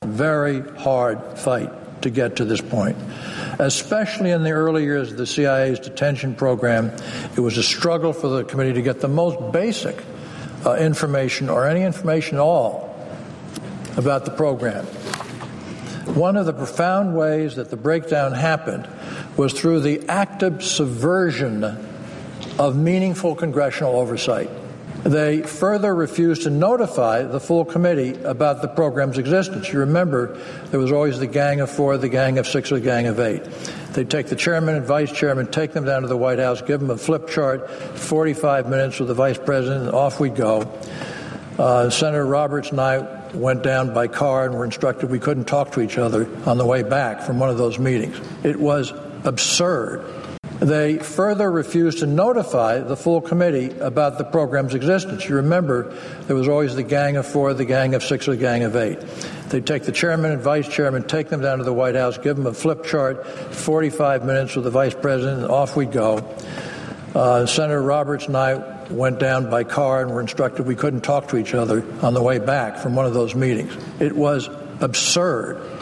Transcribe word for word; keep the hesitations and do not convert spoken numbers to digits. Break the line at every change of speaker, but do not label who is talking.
very hard fight to get to this point. Especially in the early years of the C I A's detention program, it was a struggle for the committee to get the most basic uh, information, or any information at all, about the program. One of the profound ways that the breakdown happened was through the active subversion of meaningful congressional oversight. They further refused to notify the full committee about the program's existence. You remember, there was always the gang of four, the gang of six, or the gang of eight. They'd take the chairman and vice chairman, take them down to the White House, give them a flip chart, forty-five minutes with the vice president, and off we go. Uh, Senator Roberts and I went down by car and were instructed we couldn't talk to each other on the way back from one of those meetings. It was absurd. They further refused to notify the full committee about the program's existence. You remember, there was always the gang of four, the gang of six, or the gang of eight. They'd take the chairman and vice chairman, take them down to the White House, give them a flip chart, forty-five minutes with the vice president, and off we go. Uh, Senator Roberts and I went down by car and were instructed we couldn't talk to each other on the way back from one of those meetings. It was absurd.